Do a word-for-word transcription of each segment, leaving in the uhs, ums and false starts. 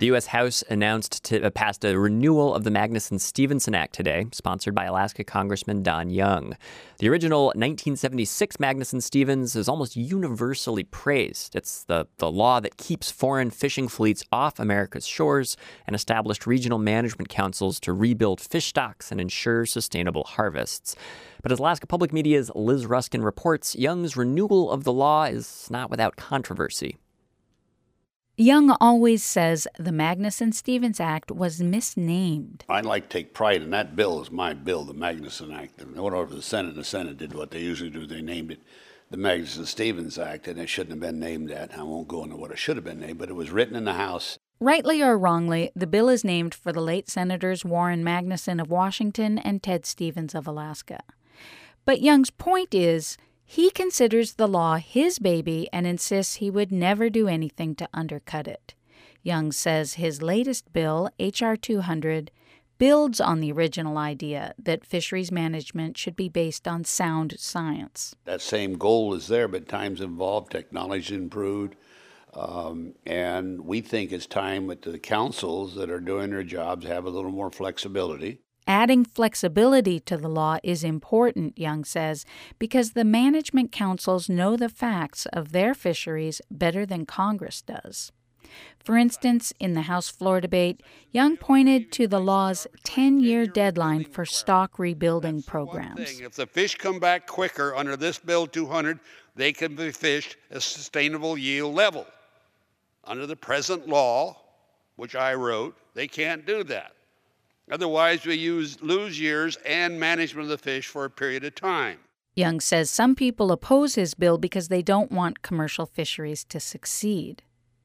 The U S. House announced to uh, passed a renewal of the Magnuson-Stevenson Act today, sponsored by Alaska Congressman Don Young. The original nineteen seventy-six Magnuson-Stevens is almost universally praised. It's the, the law that keeps foreign fishing fleets off America's shores and established regional management councils to rebuild fish stocks and ensure sustainable harvests. But as Alaska Public Media's Liz Ruskin reports, Young's renewal of the law is not without controversy. Young always says the Magnuson-Stevens Act was misnamed. I'd like to take pride in that bill as my bill, the Magnuson Act. It went over to the Senate, and the Senate did what they usually do. They named it the Magnuson-Stevens Act, and it shouldn't have been named that. I won't go into what it should have been named, but it was written in the House. Rightly or wrongly, the bill is named for the late Senators Warren Magnuson of Washington and Ted Stevens of Alaska. But Young's point is, he considers the law his baby and insists he would never do anything to undercut it. Young says his latest bill, H R two hundred, builds on the original idea that fisheries management should be based on sound science. That same goal is there, but times evolved, technology improved, um, and we think it's time that the councils that are doing their jobs have a little more flexibility. Adding flexibility to the law is important, Young says, because the management councils know the facts of their fisheries better than Congress does. For instance, in the House floor debate, Young pointed to the law's ten-year deadline for stock rebuilding programs. If the fish come back quicker under this Bill two hundred, they can be fished at a sustainable yield level. Under the present law, which I wrote, they can't do that. Otherwise, we use, lose years and management of the fish for a period of time. Young says some people oppose his bill because they don't want commercial fisheries to succeed.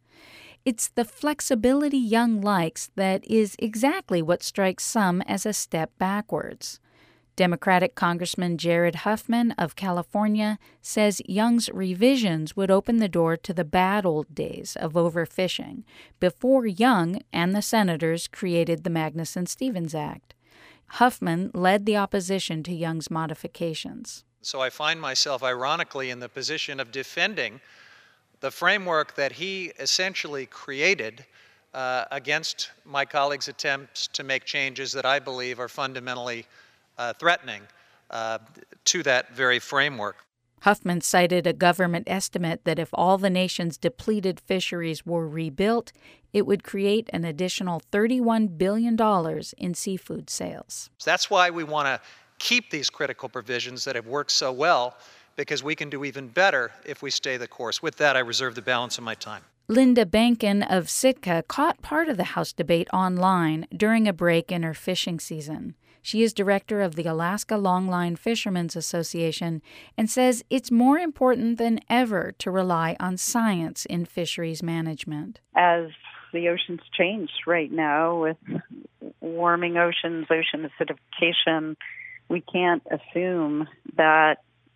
It's the flexibility Young likes that is exactly what strikes some as a step backwards. Democratic Congressman Jared Huffman of California says Young's revisions would open the door to the bad old days of overfishing before Young and the senators created the Magnuson-Stevens Act. Huffman led the opposition to Young's modifications. So I find myself ironically in the position of defending the framework that he essentially created uh, against my colleagues' attempts to make changes that I believe are fundamentally Uh, threatening uh, to that very framework. Huffman cited a government estimate that if all the nation's depleted fisheries were rebuilt, it would create an additional thirty-one billion dollars in seafood sales. So that's why we want to keep these critical provisions that have worked so well, because we can do even better if we stay the course. With that, I reserve the balance of my time. Linda Bankin of Sitka caught part of the House debate online during a break in her fishing season. She is director of the Alaska Longline Fishermen's Association and says it's more important than ever to rely on science in fisheries management. As the oceans change right now with warming oceans, ocean acidification, we can't assume that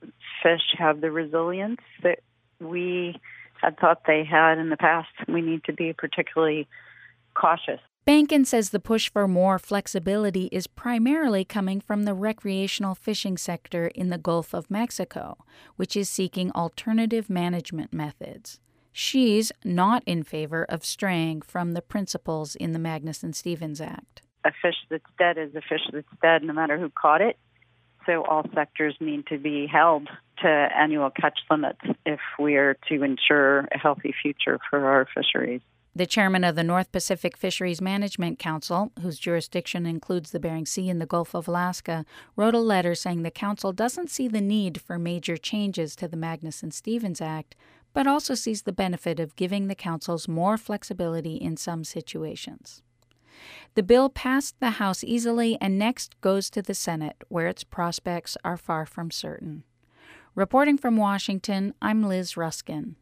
fish have the resilience that we had thought they had in the past. We need to be particularly cautious. Bankin says the push for more flexibility is primarily coming from the recreational fishing sector in the Gulf of Mexico, which is seeking alternative management methods. She's not in favor of straying from the principles in the Magnuson-Stevens Act. A fish that's dead is a fish that's dead no matter who caught it. So all sectors need to be held to annual catch limits if we are to ensure a healthy future for our fisheries. The chairman of the North Pacific Fisheries Management Council, whose jurisdiction includes the Bering Sea and the Gulf of Alaska, wrote a letter saying the council doesn't see the need for major changes to the Magnuson-Stevens Act, but also sees the benefit of giving the councils more flexibility in some situations. The bill passed the House easily and next goes to the Senate, where its prospects are far from certain. Reporting from Washington, I'm Liz Ruskin.